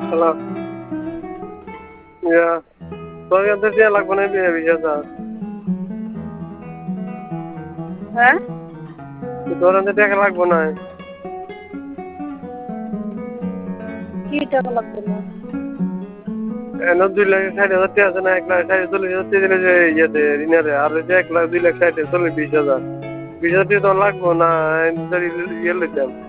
Hello. ইয়া তোর কাছে দেয়া লাগবে না 20,000। হ্যাঁ? তোর কাছে টাকা লাগবে না। কি টাকা লাগবে না? এনে 2,60,000 টাকা আছে না, 1,60,40,000 টাকা দিলে যে ইয়েতে ঋণের আর যে 1,00,000 2,60,40,0 20,000 20,000 টাকা তো লাগবো না, ইয়ে লইতাম।